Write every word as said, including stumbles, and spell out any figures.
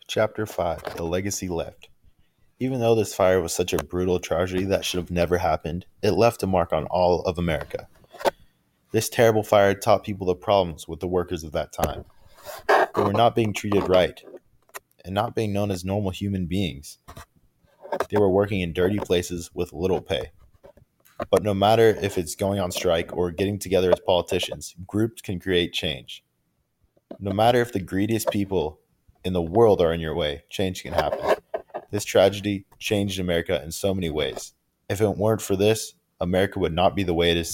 Chapter five The Legacy Left. Even though this fire was such a brutal tragedy that should have never happened, it left a mark on all of America. This terrible fire taught people the problems with the workers of that time. They were not being treated right and not being known as normal human beings. They were working in dirty places with little pay. But no matter if it's going on strike or getting together as politicians, groups can create change. No matter if the greediest people in the world are in your way, change can happen. This tragedy changed America in so many ways. If it weren't for this, America would not be the way it is